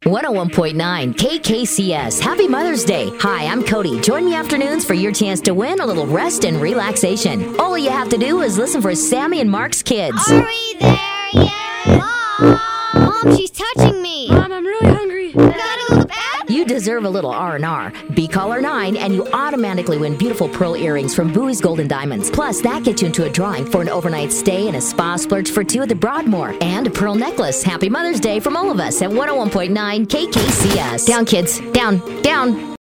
101.9 KKCS. Happy Mother's Day. Hi, I'm Cody. Join me afternoons for your chance to win a little rest and relaxation. All you have to do is listen for Sammy and Mark's Kids. Are we there yet? Mom, she's touching me. Mom, I'm really hungry. Gotta go to bed? You deserve a little R&R. Be caller 9 and you automatically win beautiful pearl earrings from Bowie's Gold and Diamonds. Plus, that gets you into a drawing for an overnight stay and a spa splurge for 2 at the Broadmoor. And a pearl necklace. Happy Mother's Day from all of us at 101.9 KKCS. Down, kids. Down, down.